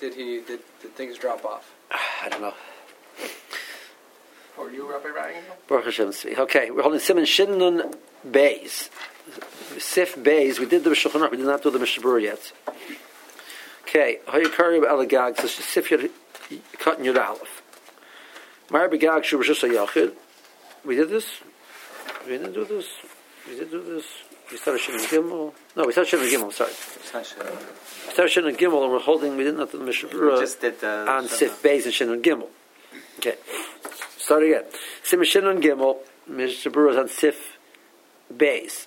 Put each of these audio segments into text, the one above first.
did things drop off? I don't know. Or you, Rabbi Ryan? Baruch Hashem Tzvi. Okay, we're holding Siman Shin Nun Beis. Sif Beis. We did the Shulchan Aruch. We did not do the Mishnah Berurah yet. Okay, Hayakari Alagag. So Sif Yud Cutting Yud Aleph. Mar Begag Shu Rishus HaYachid. We did this. We didn't do this. We did do this. We started Shin and Gimel. No, we started Shin and Gimel. Sorry. We started Shin and Gimel, and we're holding. We didn't have the Mishnah Berurah. We just did on Sif Beis and Shin and Gimel. Okay. Start again. Siman Shin and Gimel. Mishnah Berurah is on Sif Beis.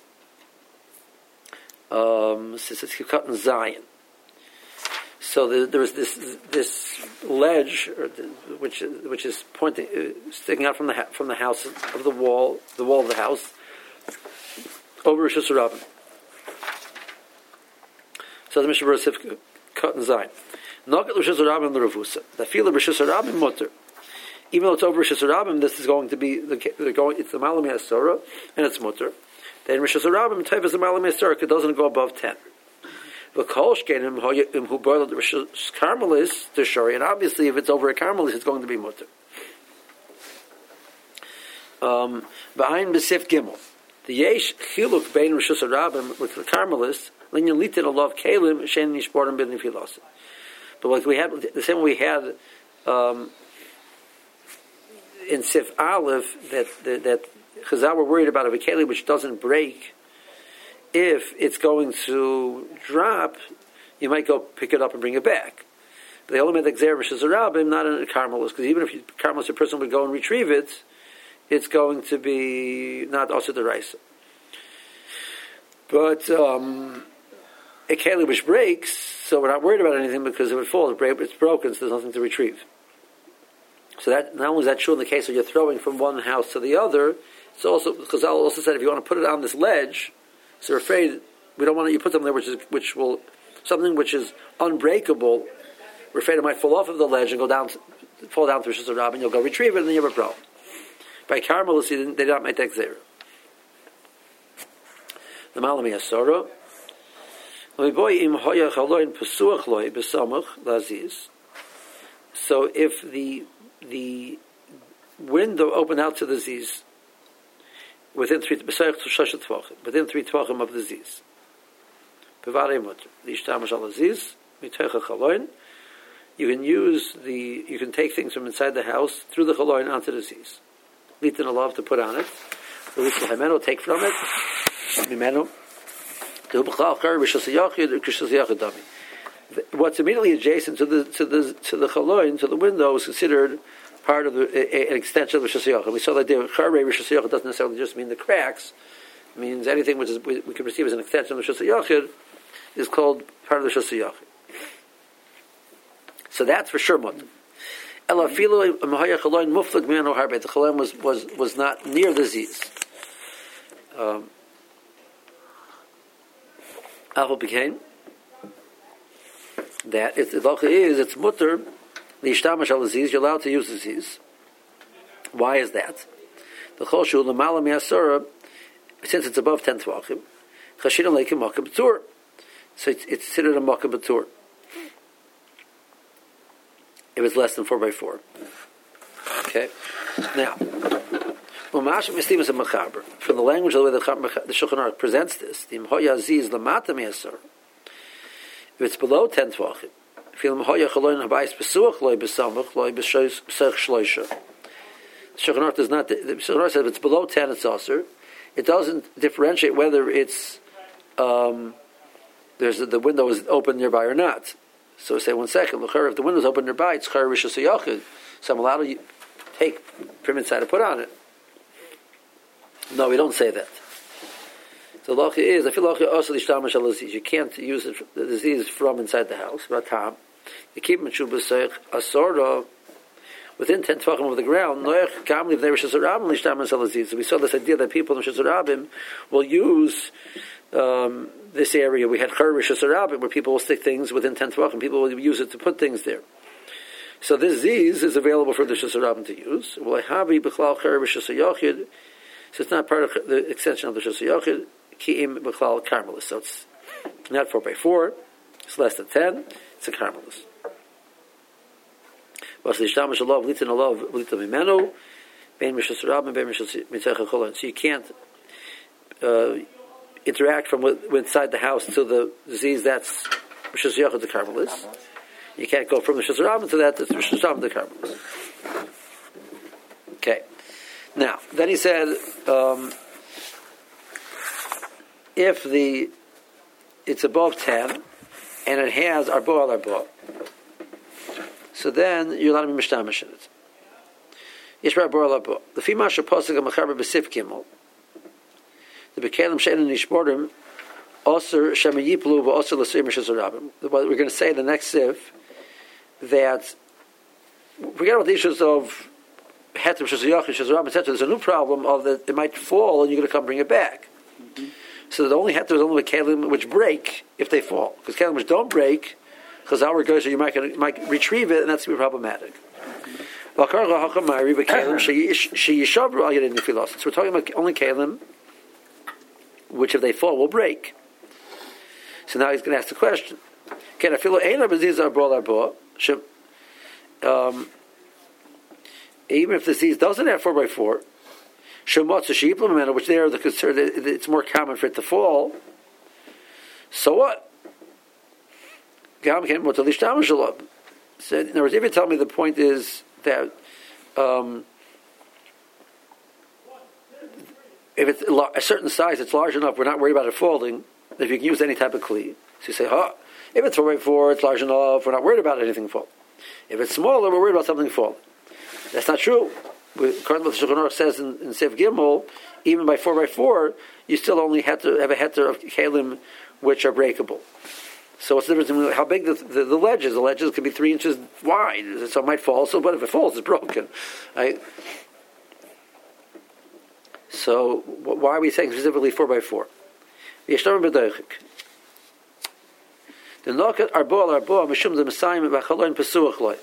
Since it's cut in Zion. So there was this ledge, which is pointing, sticking out from the house of the wall of the house, over Rishus Harabim. So the Mishnah Berurah Sif cut in Zion. Nagat Rishus Harabim the Ravusa. The field of Rishus Harabim mutter. Even though it's over Rishus Harabim, this is going to be it's the Malam Yasora and it's mutter. Then Rishus Harabim type is the Malam Yasora. It doesn't go above 10. The Kolshkenim who boiled Rishus Karmelis to Shari, and obviously if it's over a Karmelis, it's going to be mutter. Behind Besif Gimel, the Yesh Chiluk Bein Rishus Harabim with the Karmelis, Linyan Litin Alav Kalim Shen Nishborim Ben Nifilas. But like we had the same way we had in Sif Aleph that Chazal were worried about a Keli which doesn't break. If it's going to drop, you might go pick it up and bring it back. But they only made the Xer Rishus Harabim, not in a Karmelis, because even if Karmelis, a person would go and retrieve it, it's going to be not also the Raisa. But a Keli which breaks, so we're not worried about anything because if it falls, it's broken, so there's nothing to retrieve. So that not only is that true in the case of you're throwing from one house to the other, it's also Chazal also said if you want to put it on this ledge, so we're afraid we don't want you put something there something which is unbreakable. We're afraid it might fall off of the ledge and fall down to Rishus Harabim, and you'll go retrieve it, and then you have a problem. By Karmelis, they did not make that Xer. The Malam Yasora. So if the window opened out to the Ziz within 3 tvachim of the Ziz, you can take things from inside the house through the chaloin onto the Ziz. Litin alav to put on it. Take from it. What's immediately adjacent to the chaloin, to the window, is considered part of an extension of the Rishus Yachid. We saw that the Charei Rishus Yachid doesn't necessarily just mean the cracks. It means anything which we can perceive as an extension of the Rishus Yachid is called part of the Rishus Yachid. So that's for sure mutter. The chaloin was not near the Ziz. Alpha became that it's mutter the ishtamash al Ziz. You're allowed to use the Ziz. Why is that? The choshu l'malam yasura, since it's above 10 tvachim, chashidim leikim makom b'tur. So it's considered a makom b'tur. If it's less than 4x4. Okay. Now, from the language of the way the Shulchan Aruch presents this, the Imhoya Ziz Lamata Me'asur. If it's below 10 tvachim, if you Imhoya Chaloin Habayis Besuach Loi Besamach Loi Besech Shloisha. The Shulchan Aruch does not. The Shulchan Aruch says if it's below 10, it's also. It doesn't differentiate whether it's the window is open nearby or not. So say 1 second. If the window's open nearby, it's Char Rishus Yachid. So I'm allowed to take from inside and put on it. No, we don't say that. So the lacha is, I feel like also the ishtamash al Ziz. You can't use it, the disease from inside the house. Ratam. You keep mechubasech asora within 10 tvachim of the ground. Noach kamli if they Rishus Harabim l'ishtamas al Ziz. So we saw this idea that people in Rishus Harabim will use this area. We had Char Rishus Harabim where people will stick things within 10 tvachim. People will use it to put things there. So this Ziz is available for the Rishus Harabim to use. Well, havi b'chlal Char Rishus Yachid. So it's not part of the extension of the Rishus Yachid. Ki'im b'chlal Karmelis. So it's not 4x4. It's less than 10. It's a Karmelis. So you can't interact from inside the house to the disease. That's Rishus Yachid the Carmelis. You can't go from the Rishus Rabban to that. That's Rishus Rabban the Carmelis. Okay. Now, then he said, if it's above 10 and it has arbo al arbo, so then you're allowed to be mishtamish in it. Yesh arbo al arbo. The female shall posig a mechaber b'sif gimel. The bekalim she'en nishborim osir shemayiplu v'osir l'sir mishas rabim. What we're going to say in the next sif, that forget about the issues of heter mishas yachid, mishas rabim, etc. There's a new problem of that it might fall and you're going to come bring it back. Mm-hmm. So the only heter is only the kalim which break if they fall, because kalim which don't break, because our goes you might retrieve it and that's going to be problematic. So we're talking about only kalim which if they fall will break. So now he's going to ask the question: can I feel even if the disease doesn't have 4x4, which they are the concern that it's more common for it to fall. So what? So in other words, if you tell me the point is that if it's a certain size, it's large enough, we're not worried about it falling. If you can use any type of kli, so you say, if it's 4x4, it's large enough, we're not worried about anything falling. If it's smaller, we're worried about something falling. That's not true. According to what the Shulchan Aruch says in Sif Gimel, even by 4x4, you still only have to have a heter of kalim which are breakable. So what's the difference between how big the ledges? The ledges can be 3 inches wide, so it might fall. So, but if it falls, it's broken, right? So why are we saying specifically 4x4? The nokat arbo al arbo mishum the Messiah v'chalon pesuach loy.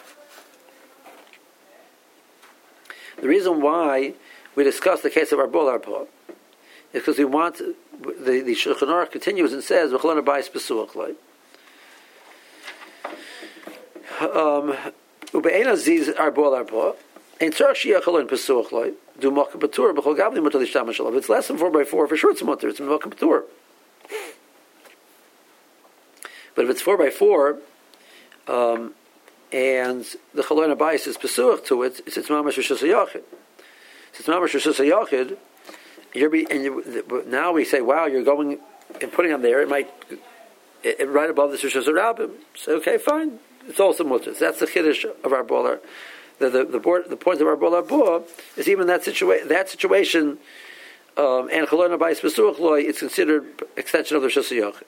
The reason why we discuss the case of arbo al arbo is because we want the Shulchan Aruch continues and says v'chalon abayis pesuach loy. Ube'en aziz arbo al arbo. It's less than 4x4, for sure it's mutter. It's Malka Patur. But if it's 4x4, and the Chalon Abayis is Pesuach to it, it's Mamash Rishus HaYachid. It's Mamash Rishus HaYachid, now we say, wow, you're going and putting on there, it might, right above the Rishus HaRabim. So, okay, fine. It's also mutter. That's the Chiddush of our Bolar. The point of our Bolar is even that situation, and Chalon Abayis Pesuach Loy, it's considered extension of the Rishus HaYachid.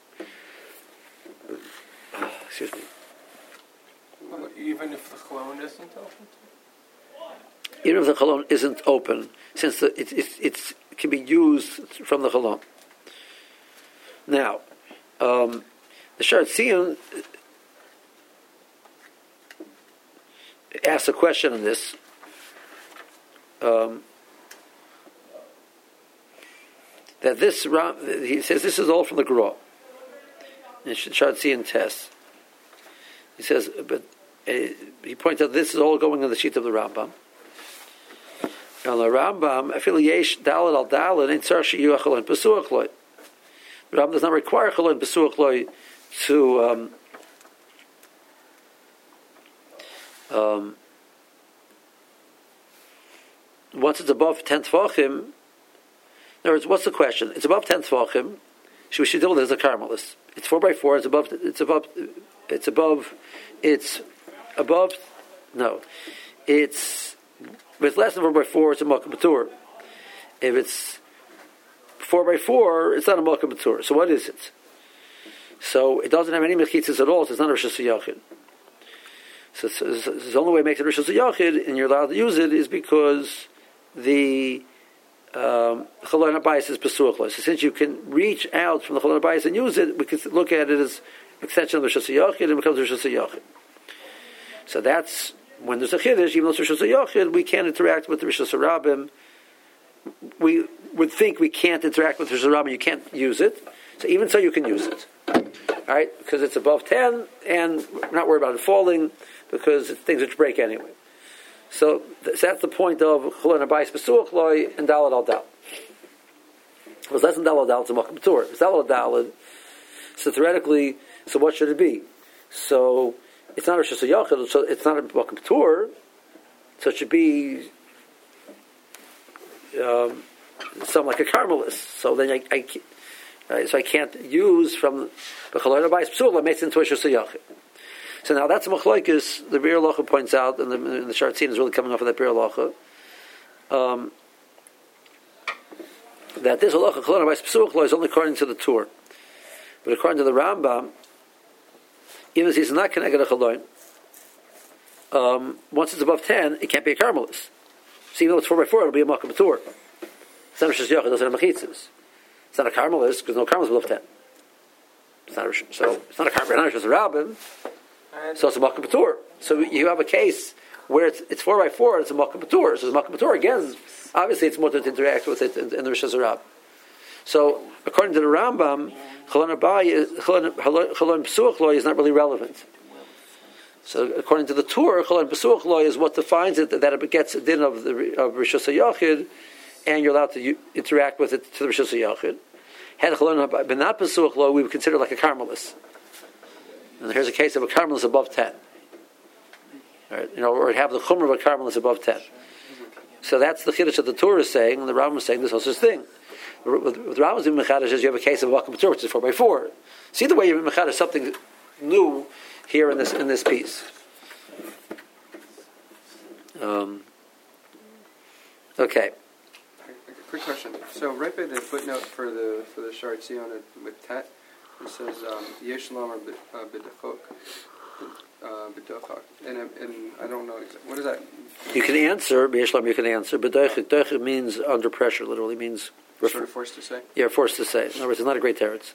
Excuse me. Even if the chalon isn't open? Even if the chalon isn't open, since it can be used from the chalon. Now, the Sharat Sion asks a question on this. That this, he says, this is all from the Gra. In Sharat Sion tests. He says, but he points out this is all going on the sheet of the Rambam. On the Rambam, I feel yesh dalad al dalad in tzar sheyu chalon pesuach loy. The Rambam does not require chalon pesuach loy to once it's above 10 tefachim. In other words, what's the question? It's above 10 tefachim. We should deal with it as a carmelis. It's 4x4. It's if it's less than 4x4, it's a Malka Patur. If it's 4x4, it's not a Malka Patur. So what is it? So it doesn't have any mechitzas at all, so it's not a Rishus HaYachid. So the only way it makes it Rishus HaYachid, and you're allowed to use it, is because the Chalon Abayis is Pesuach Lo. So since you can reach out from the Chalon Abayis and use it, we can look at it as extension of the Rishus HaYachid, and it becomes Rishus HaYachid. So that's when there's a Chiddush, even though it's Rishus HaYachid, we can't interact with the Rishus HaRabim. We would think we can't interact with the Rishus HaRabim, you can't use it. So even so, you can use it. All right, because it's above 10, and we're not worried about it falling, because it's things which break anyway. So that's the point of Cholon Abayis Besuach Loi and Dalad al Dal. If it's less than Dalad al Dal, it's a Makom Patur. If it's Dalad al Dalad, so theoretically, so what should it be? So it's not a Rishus HaYachid, so it's not a Makom Patur, so it should be something like a Carmelist. So then I can't use from the Cholon Abayis Besuach Loi makes it into a Rishus HaYachid. So now that's a machlokes. The Bir Halacha points out, and the Shartzin is really coming off of that Bir Halacha, that this halacha Cholon Abayis Besuach Loi is only according to the Tur, but according to the Rambam, even if he's not connected to Cholon, once it's above 10, it can't be a Carmelist. So even though it's 4x4, it'll be a Makom Tur. It's not a Rishus HaYachid, it doesn't have Mechitzas. It's not a Carmelist because no Carmelist above 10. It's not a Rishus Rabbim. So it's a Makom Patur. So you have a case where it's 4x4, it's a Makom Patur. So the Makom Patur, again, obviously it's more to interact with it in the Rishus Rabbim. So according to the Rambam, Cholon Besuach Loi is not really relevant. So according to the Tur, Cholon Besuach Loi is what defines it, that it gets a din of Rishus HaYachid, and you're allowed to interact with it to the Rishus HaYachid. Had Cholon Besuach Loi, we would consider like a Carmelist. And here's a case of a Carmelist above 10. Right? Or have the Chumrah of a Carmelist above 10. So that's the Chiddush that the Torah is saying, and the Rambam is saying this also thing. With Rambam's Mechadash is you have a case of a Makom Patur, which is 4x4. See the way you Mechadash something new here in this piece. Okay. Quick question. So right by the footnote for the Shar Tzion with Tet, it says Yesh Lamar B'Dachok, and I don't know exactly what is that. You can answer Yesh Lamar. You can answer B'Dachok means under pressure. Literally means sort of forced to say. Yeah, forced to say. In other words, it's not a great teretz.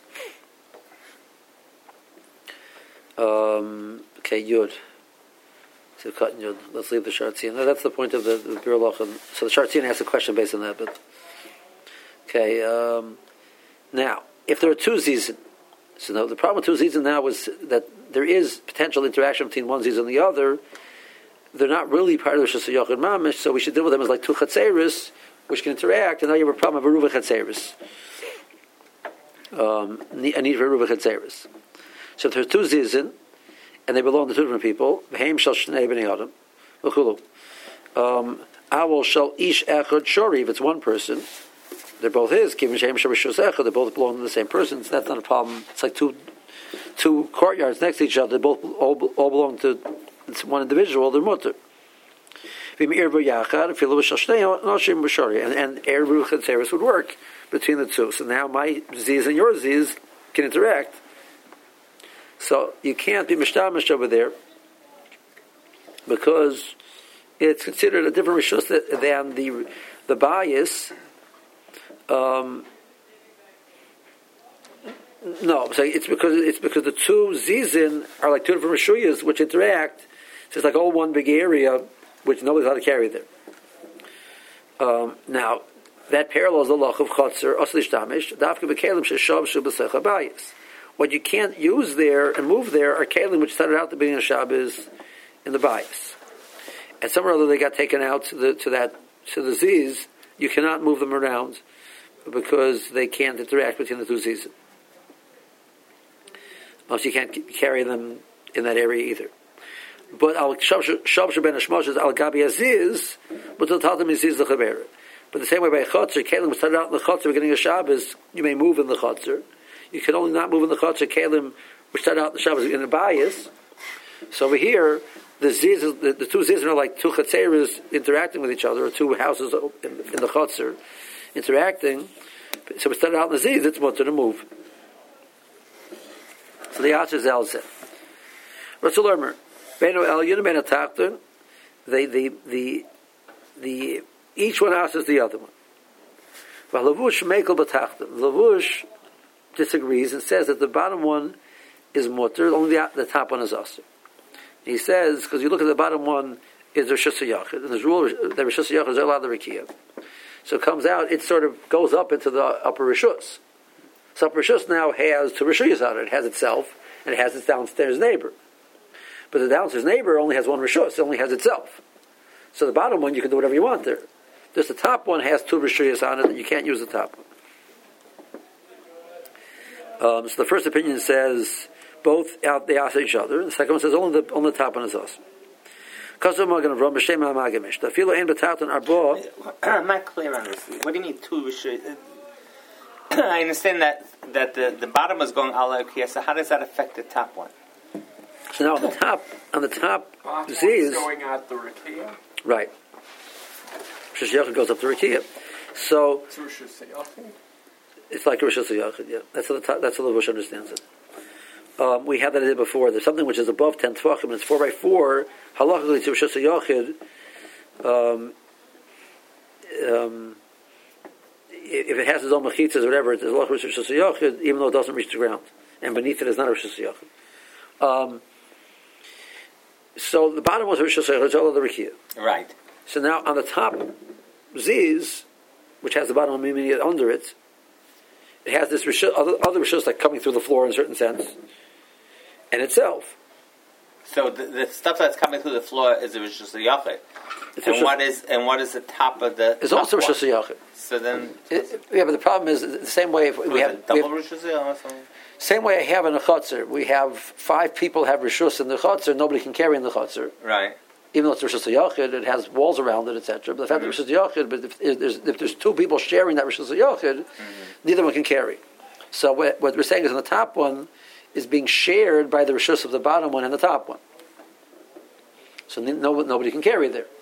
Okay, Yud. So cut Yud. Let's leave the Shartzian. No, that's the point of the Bir Halacha. So the Shartzian asks a question based on that. But okay, now if there are two zizin. So now, the problem with two zizin now is that there is potential interaction between one zizin and the other. They're not really part of the Rishus HaYachid Mamish, so we should deal with them as like two chatzeris, which can interact, and now you have a problem of a Ruva chatzeris. A need for a Ruva chatzeris. So if there's two zizin, and they belong to two different people, V'heim shel shnei b'nei adam, v'chulu. Awol shel ish echad shori, if it's one person, they're both his. They both belong to the same person. So that's not a problem. It's like two courtyards next to each other. They both all belong to one individual. They're mutter. And Erev Chatzeris would work between the two. So now my ziz and your ziz can interact. So you can't be mishtamish over there because it's considered a different rishus than the bias. No, so it's because the two zizin are like two different rishuyas which interact. So it's like all one big area which nobody's allowed to carry there. Now that parallels the loch of chotzer oslish damish dafka bekelim sheshav shubasech habayis. What you can't use there and move there are kelim which started out the beginning of Shabbos in the bias, and somewhere or other they got taken out to the ziz. You cannot move them around because they can't interact between the two zizim. Also, you can't carry them in that area either. But al shavshu ben hashmoshes al gabi aziz, but the tatam aziz lechaber. But the same way by chotzer, kelim was started out in the chotzer beginning of Shabbos. You may move in the chotzer. You can only not move in the chotzer kelim which started out in the Shabbos in the bias. So over here, the two zizim are like two chatzeres interacting with each other, or two houses in the chotzer interacting. So we started out in the ziz, it's mutter to move. So the answer is El Zeh. Ratzul Omer, Beinu El Yun Ben Atachton, the each one answers the other one. Lavush Mekel Batachton. Lavush disagrees and says that the bottom one is mutter, only the top one is aser. He says, because you look at the bottom one, is Rishus HaYachid, and there's rule that Rishus HaYachid is allowed the Rikiyah. So it comes out, it sort of goes up into the upper Rishus. So Rishus now has two Rishuyas on it. It has itself, and it has its downstairs neighbor. But the downstairs neighbor only has one Rishus, it only has itself. So the bottom one, you can do whatever you want there. Just the top one has two Rishuyas on it, and you can't use the top one. So the first opinion says both out they ask each other. The second one says only the top one is us. I'm not clear on this. What do you mean two Rishuyas? I understand that the bottom is going ala ukiyah, so how does that affect the top one? So now on the top Z is going out the Rakia. Right. Rishus Yachid goes up to Rakia. So It's Rishus Yachid. it's like a Rishus Yachid, yeah. That's how the Levush understands it. We had that idea before. There's something which is above 10 Tvachim, and it's 4x4, halachically to Rishus Yachid. If it has its own mechitzas or whatever, it's halachically to Rishus Yachid, even though it doesn't reach the ground. And beneath it is not a Rishus Yachid. So the bottom was Rishus Yachid, it's all of the Rakia. Right. So now on the top Ziz, which has the bottom of Mimini under it, it has this other Rishus like coming through the floor in a certain sense, and itself. So the stuff that's coming through the floor is a Rishus Yachid. And what is the top of the? It's also Rishus Yachid. So then, yeah, but the problem is the same way. If we have double Rishus Yachid. Same way I have in a chutzner. We have 5 people have Rishus in the chutzner. Nobody can carry in the chutzner. Right. Even though it's Rishus Yachid, it has walls around it, etc. But the fact that Rishus Yachid, but if there's 2 people sharing that Rishus Yachid, neither one can carry. So what we're saying is, in the top one is being shared by the Rishus of the bottom one and the top one. So nobody can carry there.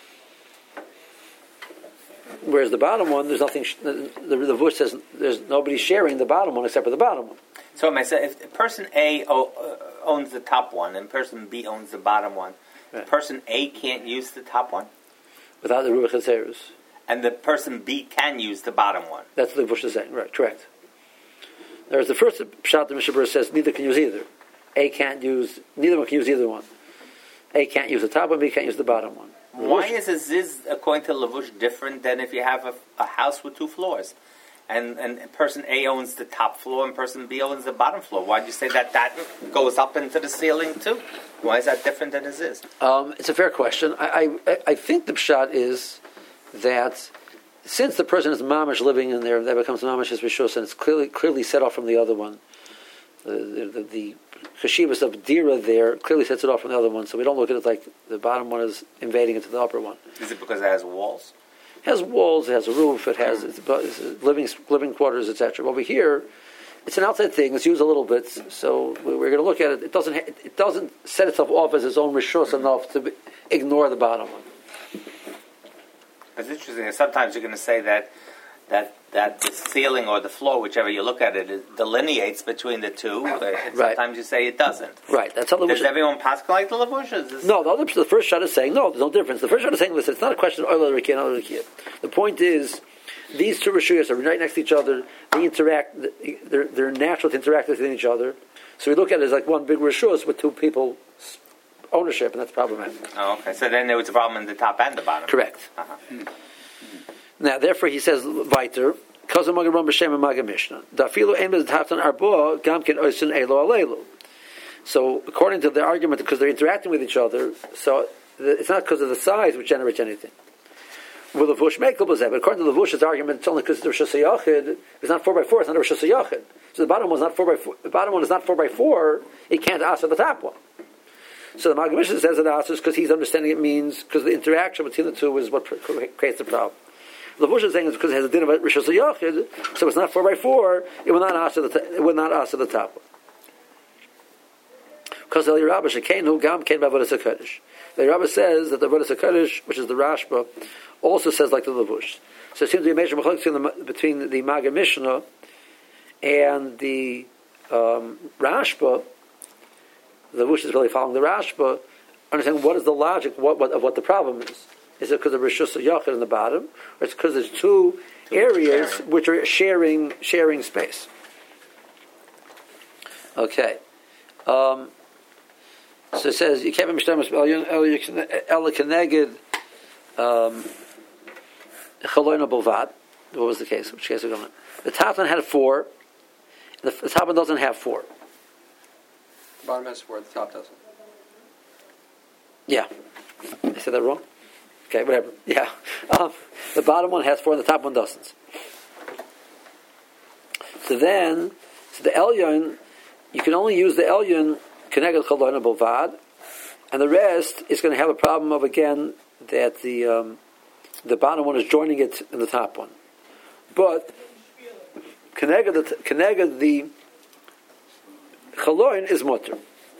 Whereas the bottom one, there's nothing. The Vush says there's nobody sharing the bottom one except for the bottom one. So if person A owns the top one and person B owns the bottom one, right. Person A can't use the top one? Without the Ruach HaTzerus. And the person B can use the bottom one? That's what the Vush is saying, right, correct. Whereas the first shot, the Mishnah says neither can use either. Neither one can use either one. A can't use the top one, B can't use the bottom one. Why is a ziz, according to Lavush, different than if you have a house with 2 floors? And person A owns the top floor and person B owns the bottom floor. Why do you say that goes up into the ceiling too? Why is that different than a ziz? It's a fair question. I think the pshat is that since the person is mamish living in there, that becomes mamish as rishus, and it's clearly set off from the other one. The cheshivas of dira there clearly sets it off from the other one, so we don't look at it like the bottom one is invading into the upper one. Is it because it has walls? It has walls, it has a roof, it has it's living quarters, etc. Over here, it's an outside thing. It's used a little bit, so we're going to look at it. It doesn't set itself off as its own rishus enough to ignore the bottom one. It's interesting. Sometimes you're going to say that the ceiling or the floor, whichever you look at it delineates between the two. Right. Sometimes you say it doesn't. Right. That's how the Does everyone pass like the Lavush? No, the first shot is saying no. There's no difference. The first shot is saying, listen, it's not a question of oil Rikia and other Rikia. The point is, these 2 rishuyas are right next to each other. They interact. They're natural to interact with each other. So we look at it as like one big rishus with 2 people ownership, and that's problematic. Oh, okay. So then there was a problem in the top and the bottom. Correct. Uh-huh. Now, therefore, he says, weiter, so, according to the argument, because they're interacting with each other, so it's not because of the size which generates anything. Will the Vush make but according to the Vush's argument, it's only because the Rishus Yachid is not 4x4, it's not a Rishus Yachid. So the bottom one is not 4x4. The bottom one is not 4x4. It can't answer the top one. So the Maggid Mishnah says it answers because he's understanding it means because the interaction between the 2 is what creates the problem. The Vush is saying it's because it has a din of Rishus Yachid, so it's not 4x4. It will not answer the top one. Because the Rabbi Shekenu Gam Ken Bavodas HaKodesh. The Rabbi says that the Avodas HaKodesh, which is the Rashba, also says like the Levush. So it seems to be a major machlokes between the Maggid Mishnah and the Rashba. The Levush is really following the Rashba, understanding what is the logic of what the problem is. Is it because of Rishus Yachid in the bottom, or it's because there's 2 areas which are sharing space? Okay. So it says you can't be mishtamas ela keneged chaloina bovad. What was the case? Which case are we going? The top one had 4, The top one doesn't have 4. The bottom has 4, the top doesn't. Yeah. I said that wrong? Okay, whatever. Yeah. The bottom one has 4 and the top one doesn't. So the Elyon, you can only use the Elyon Keneged Chaloin Bovad, and the rest is going to have a problem of, again, that the bottom one is joining it in the top one. But Keneged the Chaloin is mutter.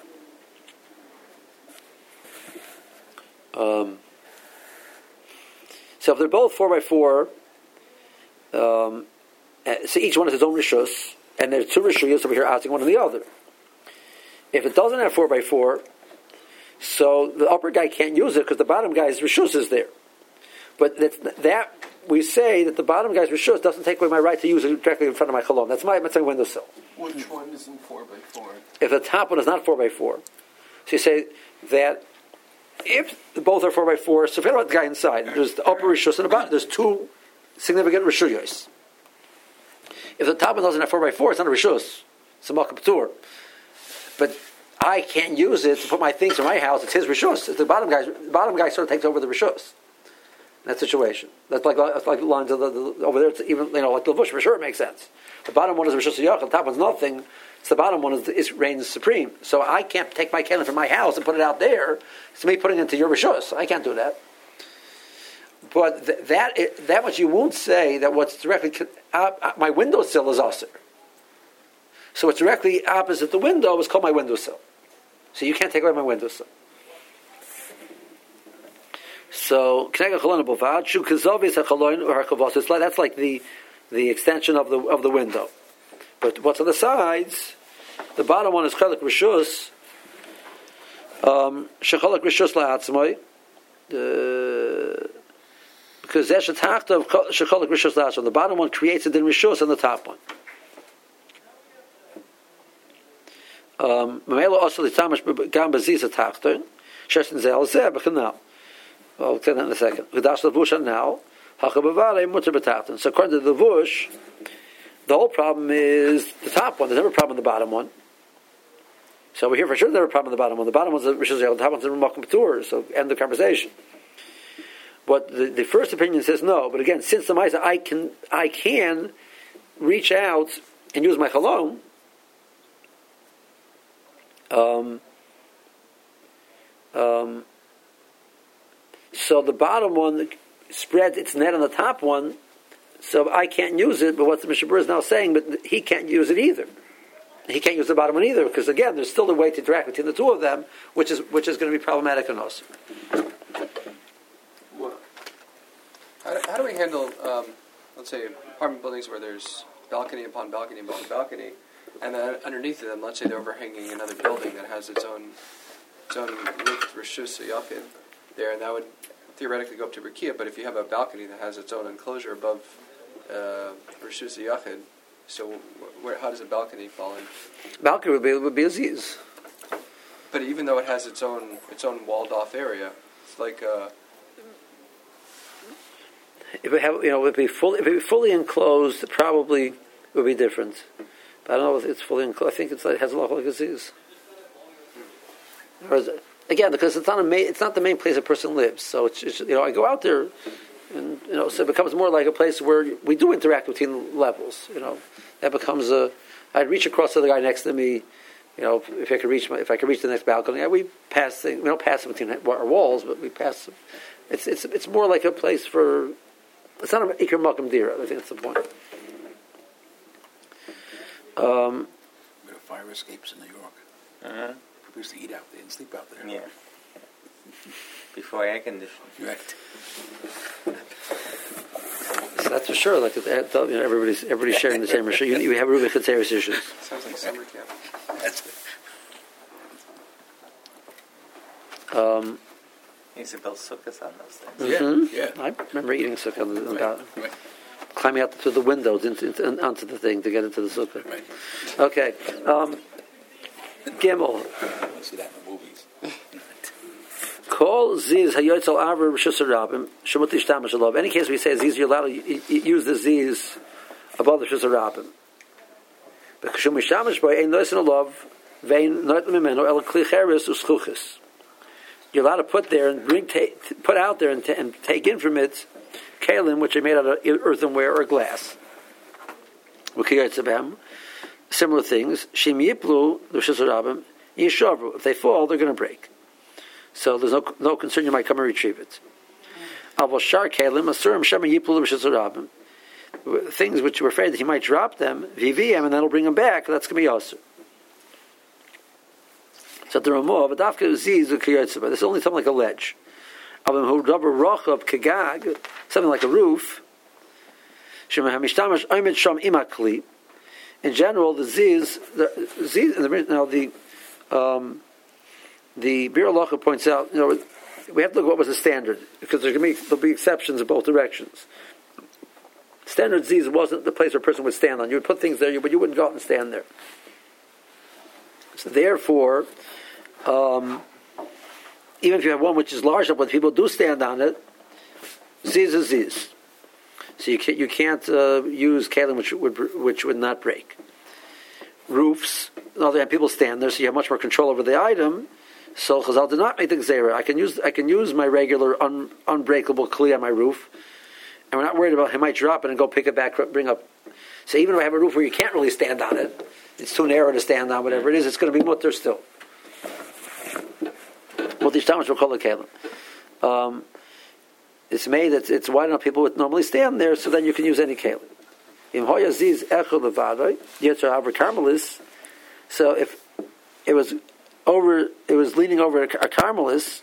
So if they're both 4x4, so each one has its own rishus, and there's 2 rishuyos over here asking one and the other. If it doesn't have 4x4, so the upper guy can't use it because the bottom guy's rishus is there. But that we say that the bottom guy's rishus doesn't take away my right to use it directly in front of my chalon. That's my windowsill. Which one isn't 4x4? If the top one is not 4x4, so you say that if both are 4x4, so forget about the guy inside. There's the upper rishus and the bottom. There's 2 significant rishuyos. If the top one doesn't have 4x4, it's not a rishus. It's a malka p'tur. But I can't use it to put my things in my house. It's his rishus. It's the bottom guy sort of takes over the rishus. That situation. That's like lines of over there. It's even like the levush. For sure, it makes sense. The bottom one is rishus yachal. The top one's nothing. So the bottom one is reigns supreme. So I can't take my kelim from my house and put it out there. It's me putting it into your rishus. I can't do that. But that much you won't say that what's directly my windowsill is aser. So what's directly opposite the window is called my windowsill. So you can't take away my windowsill. So that's like the extension of the window. But what's on the sides? The bottom one is chalak rishus. Shechalak rishus la'atzmai. Because there's a tachta of shechalak rishus la'atzmai. The bottom one creates a din rishus on the top one. Mamela also the tamash gam baziz a tachta. Sheshin zel zeh b'chanal. I'll explain that in a second. V'dash levush now. Hachabavale mutter b'tachton. So according to the levush, the whole problem is the top one. There's never a problem with the bottom one. So we're here for sure there's never a problem with the bottom one. The bottom one's the Rishus Yachal, the top one's the Malkum P'tur. So end the conversation. But the first opinion says no. But again, since the Maisa, I can reach out and use my chalom. So the bottom one spreads its net on the top one. So I can't use it, but what the Mishabur is now saying, but he can't use it either. He can't use the bottom one either, because again, there's still a way to interact between the two of them, which is going to be problematic in us. How do we handle, let's say, apartment buildings where there's balcony upon balcony upon balcony, and then underneath of them, let's say they're overhanging another building that has its own roof rishus yachid there, and that would theoretically go up to Rikia, but if you have a balcony that has its own enclosure above Rishus Yachid, so how does a balcony fall in? Balcony would be Aziz. But even though it has its own walled off area, it's like if it would be fully enclosed, it probably would be different. But I don't know if it's fully enclosed. I think it has a lot like Aziz. Again, because it's not the main place a person lives. So it's I go out there, and so it becomes more like a place where we do interact between levels. That becomes I'd reach across to the guy next to me. If I could reach the next balcony, we pass things. We don't pass it between our walls, but we pass. It's more like a place for. It's not an Iker Malkum Dira. I think that's the point. We have fire escapes in New York. Uh-huh. We used to eat out there and sleep out there. Yeah. Before air conditioning. Right. So that's for sure. Like everybody's sharing the same issue. You have really serious issues. sounds like summer camp. That's it. He used to build sukkahs on those things. Mm-hmm. Yeah. I remember eating sukkah on the Right. climbing out through the windows onto the thing to get into the sukkah. Right. Okay. Gimel. You see that in the movies. Kol ziz hayotzel aver rishus harabim shemut ishtamash alav. Any case we say ziz, you're allowed to use the ziz above the rishus harabim. Because mishamish boy ain't listen to love, vein not mimeno el klicheres uschuchis. You're allowed to put there and put out there and take in from it kalim which are made out of earthenware or glass. Similar things. Shim yiplu l'shus rabim yishavru. If they fall, they're going to break. So there's no concern you might come and retrieve it. Avol shar kalim asurim shema yiplu l'shus rabim. Things which you're afraid that he might drop them, vivim, and that'll bring them back. That's going to be also. So the Ramah, but Dafka Uziz Ukiyotza, this is only something like a ledge. Something like a roof. In general, the Ziz, the Bir Halacha points out, we have to look at what was the standard, because there'll be exceptions in both directions. Standard Ziz wasn't the place where a person would stand on. You would put things there, but you wouldn't go out and stand there. So therefore, even if you have one which is large enough, but people do stand on it, ziz is ziz. So you can't use kalim which would not break. Roofs, on the other hand, people stand there, so you have much more control over the item. So Chazal did not make the gzeira. I can use my regular unbreakable kli on my roof, and we're not worried about he might drop it and go pick it back, bring up. So even if I have a roof where you can't really stand on it, it's too narrow to stand on, whatever it is, it's going to be mutter still. It's made, it's wide enough people would normally stand there, so then you can use any kalim. So if it was leaning over a carmelis,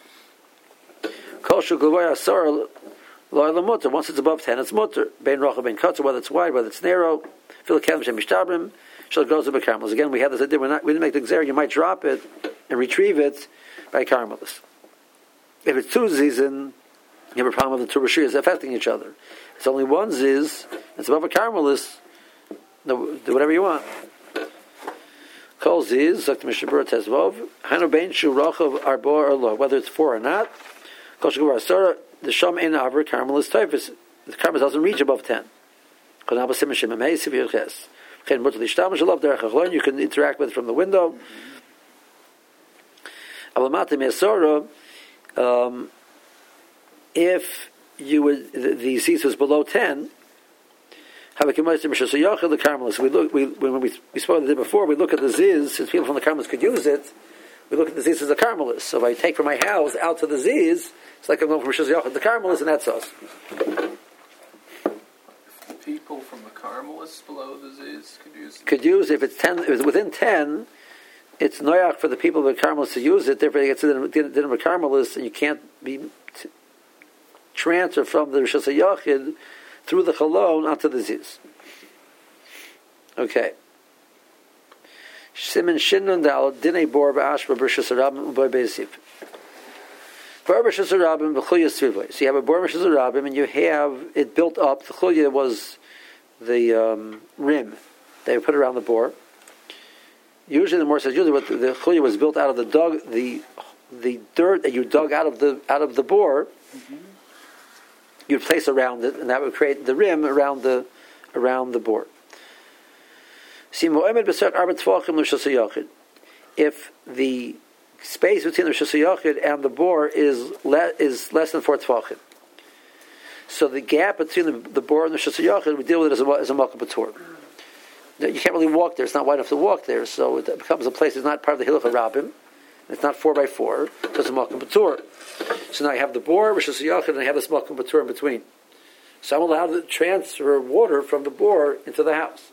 once it's above 10, it's mutter. Whether it's wide, whether it's narrow, again, we had this idea. We didn't make the gzer. You might drop it and retrieve it by carmelis. If it's two zizin, you have a problem with the two rishiyas affecting each other. It's only one ziz. It's above a carmelis. Do whatever you want. Kol ziz, Dr. Mishabur Tezvov, Hanu Bein Shu Rochav Arbor or Lo, whether it's 4 or not. Kol Shagur Asara, the Sham Ein Aver carmelis typhus. The carmelis doesn't reach above 10. You can interact with it from the window. If you would, the seats was below 10, when we spoke the day before, we look at the ziz, since people from the carmelis could use it, we look at the ziz as a carmelis. So if I take from my house out to the ziz, it's like I'm going from Rishos Yochid to the carmelis, and that's us. People from the carmelis below the ziz could use if it's 10. If it's within 10, it's noyach for the people of the carmelis to use it. Therefore, it gets to the carmelis, and you can't be transferred from the Rishos Yochid through the chalon onto the ziz. Okay. Siman Shinun Dal Dinei Bor Ba'ashba B'Rishos Rabim U'Boy Be'Ziv. Bor B'Rishos Rabim B'Chulya Tzivoi. So you have a Bor B'Rishos Rabim, and you have it built up. The Chulya was the rim they would put around the bore. Usually, the Mor says what the Chulya was built out of the dirt that you dug out of the bore. Mm-hmm. You'd place around it, and that would create the rim around the bore. If the space between the Rishos Yochid and the bore is less than 4 tefachim, so the gap between the bore and the Rishos Yochid, we deal with it as a Malka B'Tor. You can't really walk there; it's not wide enough to walk there, so it becomes a place that's not part of the Hilach HaRabim. It's not 4x4, so it's a Malka B'Tor. So now you have the bore, Rishos Yochid, and I have this Malka B'Tor in between. So I'm allowed to transfer water from the bore into the house.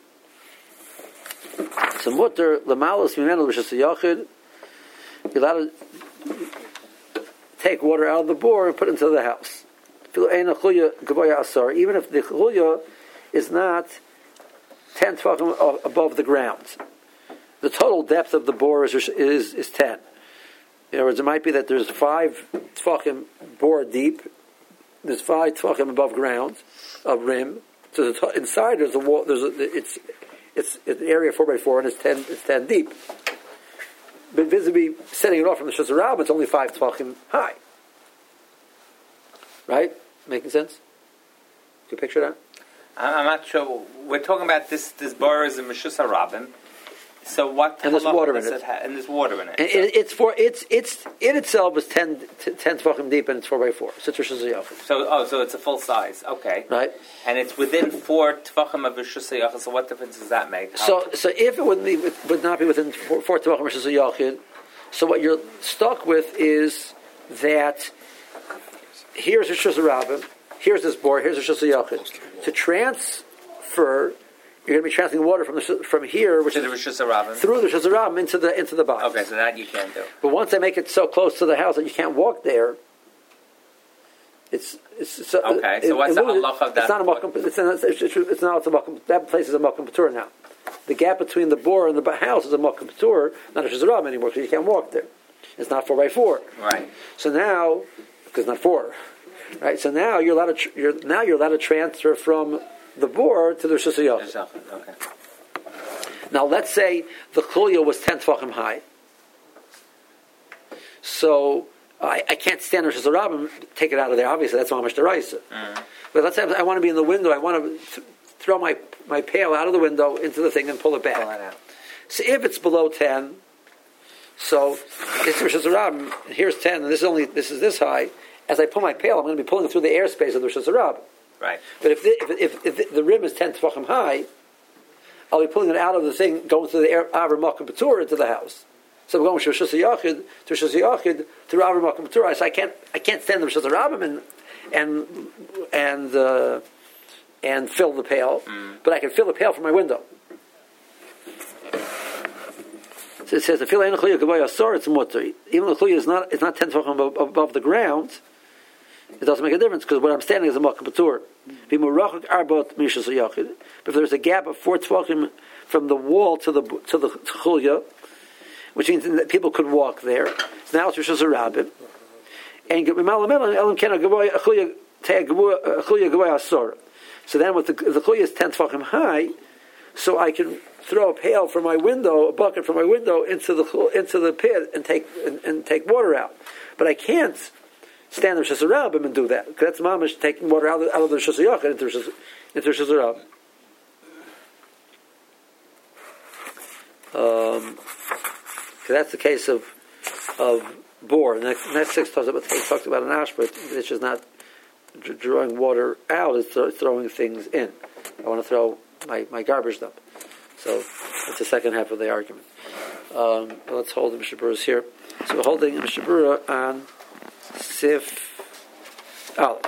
So mutter lemalos mimenu Rishos Yochid, you're allowed to take water out of the bore and put it into the house. Even if the chulya is not 10 tefachim above the ground, the total depth of the bore is 10. In other words, it might be that there's 5 tefachim bore deep, there's 5 tefachim above ground of rim. So inside there's a wall. It's an area 4x4 and it's 10 deep. But visibly setting it off from the Shus HaRabim, it's only 5 tefachim high. Right? Making sense? Can you picture that? I'm not sure. We're talking about this borough is in Rishus HaRabim. So what? And there's water in it. And there's water in it. And it's in itself is 10 tefachim deep and it's 4x4. So it's Rishus HaYachid. So it's a full size. Okay. Right. And it's within 4 tefachim of Rishus HaYachid. So what difference does that make? So if it would not be within 4 tefachim of Rishus HaYachid, so what you're stuck with is that here's Rishus HaRabim, here's this bore, here's Rishus HaYachid. To transfer, you're going to be transferring water from here, which to is the Rishus HaRabim, through the Rishus HaRabim into the box. Okay, so that you can't do. But once they make it so close to the house that you can't walk there, it's so, okay. So what's the halacha of that? It's not a makom. It's not a makom. That place is a makom patur now. The gap between the bore and the house is a makom patur, not a shizarab anymore because you can't walk there. It's not 4x4. Right. So now, because it's not 4, right? So now you're allowed to transfer from the bore to the Rishus HaYachid. Okay. Now let's say the chulya was 10 tefachim high. So I can't stand Rishus HaRabim, take it out of there. Obviously, that's mamash deraisa. But let's say I want to be in the window. I want to throw my pail out of the window into the thing and pull it back. Pull it out. So if it's below 10, so it's Rishus HaRabim, and here's 10, and this is this high. As I pull my pail, I'm going to be pulling it through the airspace of the Rishus HaRabim. Right. But if the rim is 10 tefachim high, I'll be pulling it out of the thing, going through the Aver Makom Patur into the house. So I'm going from Rishus HaYachid to Rishus HaYachid to Aver Makom Patur. So I can't stand the Rishus HaRabim and fill the pail, but I can fill the pail from my window. So it says the fill ein chuya gavoy asor, it's mutter. Even the chuya is not 10 tefachim above the ground. It doesn't make a difference because where I'm standing is a makom patur. But if there's a gap of 4 tefachim from the wall to the chulya, which means that people could walk there, now it's Rishus HaRabim. And so then with the chulya is 10 tefachim high, so I can throw a pail from my window, a bucket from my window into the pit and take water out. But I can't stand the Rishus HaRabim and do that. Because that's mamash taking water out of the Rishus HaYachid into Rishus HaRabim. So that's the case of bore. The next 6 talks about an ashbrit, which is not drawing water out, it's throwing things in. I want to throw my garbage dump. So that's the second half of the argument. Let's hold the Mishnah Berurah here. So we're holding the Mishnah Berurah on Sif Aleph.